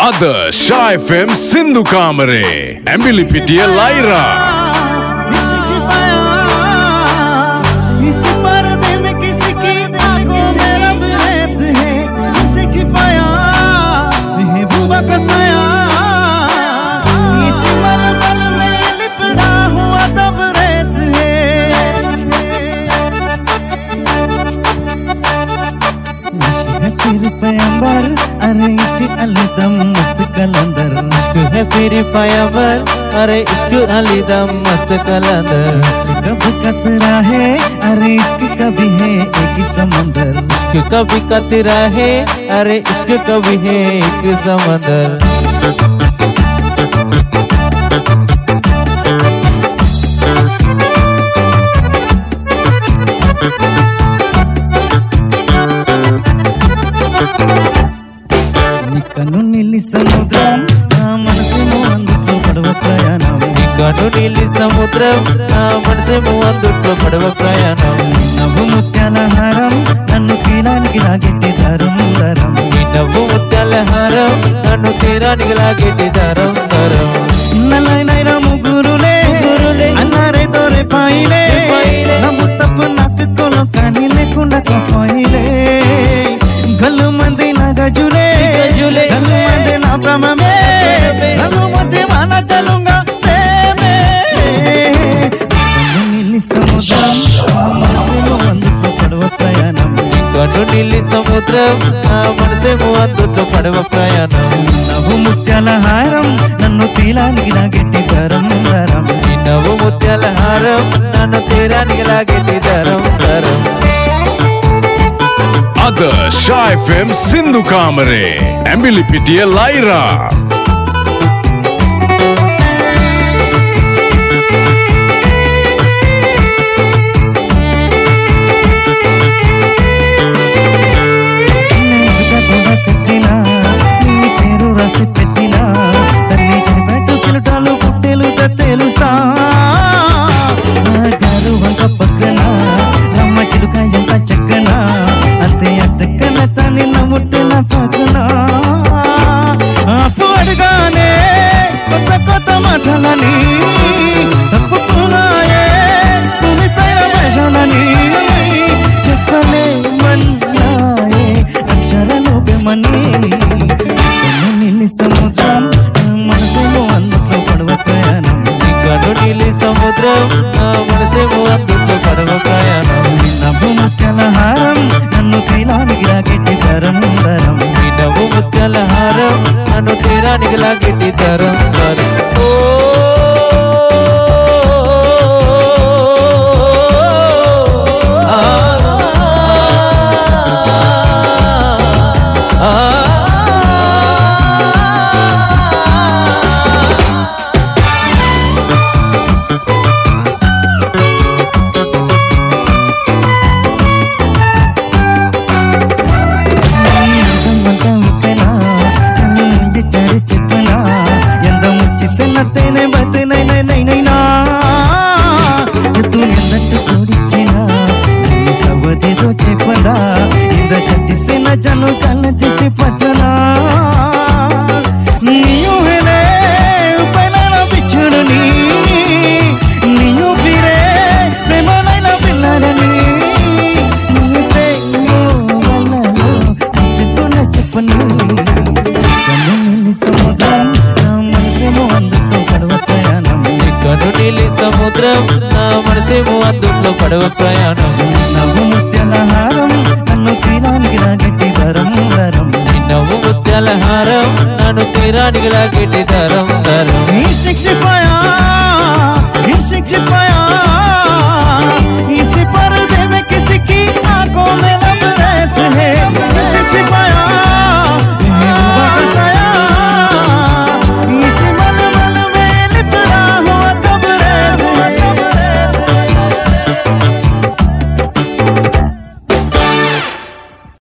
Others Shy FM Sindhu Kamare Emily Pitia Lyra अरे इश्क अलीदम मस्त कलंदर इश्क है तेरे पायावर अरे इश्क अलीदम मस्त कलंदर कब कतरा है अरे इश्क कभी है एक समंदर इश्क कभी कतरा है अरे इश्क कभी है एक समंदर సముద్రం నా మనసేమో అందుట్లో పడవ ప్రయాణం నీకను నీలి సముద్రం నా మనసేమో అందుట్లో పడవ ప్రయాణం నవ్వు ముత్యాల హారం నన్ను తీరానికి లాగెట్టి దారం దారం నీ నవ్వు ముత్యాల హారం నన్ను తీరానికి లాగెట్టి దారం దారం నల్లైన ముగ్గురులే అన్నారే దోరే పాయిలే నవ్వు తప్పు నాకు కొను కానీ లేకుండా పోయిలే గల్లు మంది నా గజులే గల్లు మంది నా ప్రేమే నన్ను మధ్య మాన చలుంగా ప్రేమే నీలి సముద్రం మనసేమో అందుట్లో పడవ ప్రయాణం కన్ను నీలి సముద్రం నా మనసేమో అందుట్లో పడవ ప్రయాణం నవ్వు ముత్యాల హారం నన్ను తీరానికి లాగెట్టి దారం దారం నీ నవ్వు ముత్యాల హారం నన్ను తీరానికి లాగెట్టి దారం దారం Others Shy FM Sindhu Kamare Emily Pitia Lyra సముద్రం మనసేమో అందుట్లో పడవ ప్రయాణం కన్ను నీలి సముద్రం నా మనసేమో అందుట్లో పడవ ప్రయాణం నవ్వు ముత్యాల హారం నన్ను తీరానికి లాగెట్టి దారం దారం నీ నవ్వు ముత్యాల హారం నన్ను తీరానికి లాగెట్టి దారం దారం జను కన్న తీసి పచ్చనా నీయు హెనే పైన బిచ్చుడుని నీయు బిరే ప్రేమనైన పిల్లడని నీతే వల్లలో అంటున్న చెప్పని కన్ను నీలి సముద్రం నా మనసేమో అందుట్లో పడవ ప్రయాణం కన్ను నీలి సముద్రం నా మనసేమో అందుట్లో పడవ ప్రయాణం నవ్వు ముత్యాల హారం నన్ను తీరానికి లాగెట్టి దారం దారం నీ నవ్వు ముత్యాల హారం నన్ను తీరానికి లాగెట్టి దారం దారం ఈ శిక్ష